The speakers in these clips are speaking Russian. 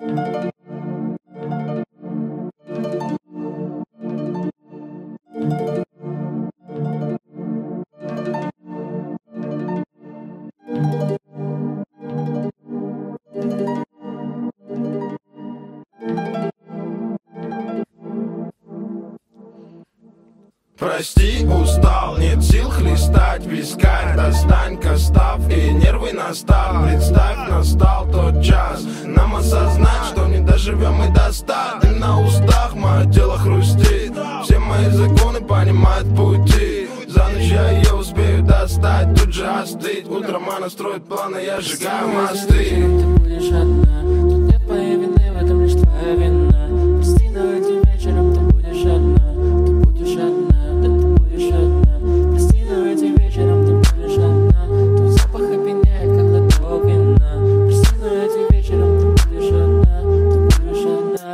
Прости, устал, нет сил хлестать вискарь. Достань костав и нервы настал. Представь, настал тот час нам осознать, что не доживем и до 100. Дым на устах, мое тело хрустит. Все мои законы понимают пути. За ночь я ее успею достать, тут же остыть. Утром она строит планы, я сжигаю мосты. Ты будешь одна, тут нет моей вины, в этом лишь твоя вина. Прости, но этим вечером ты будешь одна. Ты будешь одна, да ты будешь одна. Прости, но этим вечером ты будешь одна. Твой запах опьяняет, когда того вина. Прости, но этим вечером ты будешь одна. Ты будешь одна.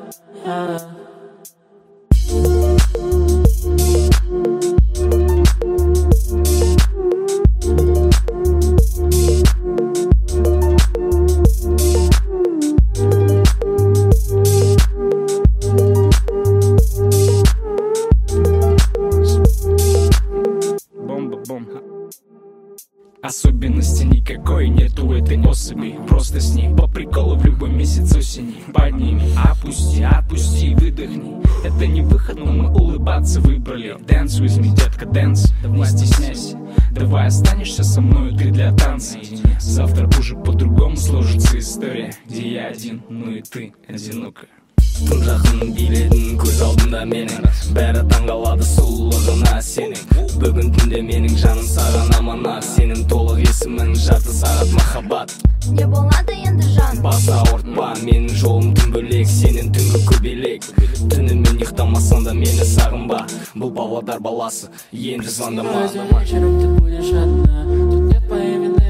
Особенности никакой нету у этой особи. Просто с ней по приколу в любой месяц осени. Подними, опусти, отпусти, выдохни. Это не выход, но мы улыбаться выбрали. Dance with me, детка, dance, не стесняйся. Давай останешься со мной, ты для танца. Завтра уже по-другому сложится история, где я один, ну и ты одинока. Тым жақын биледің көз алдымда менің. Бәрі таңғалады сұлулығына сенің. Бүгін түнде менің жаным саған аманат. Сенің толық есімің жарты сағат махаббат. Не болады енді жан, Бас ауыртпа, менің жолым түн бөлек. Сенің түнгі көбелек. Түнімен ұйықтамасаң да мені сағынба. Бұл Павлодар баласы, енді звондама. Вечером ты будешь одна, тут нет моей вины.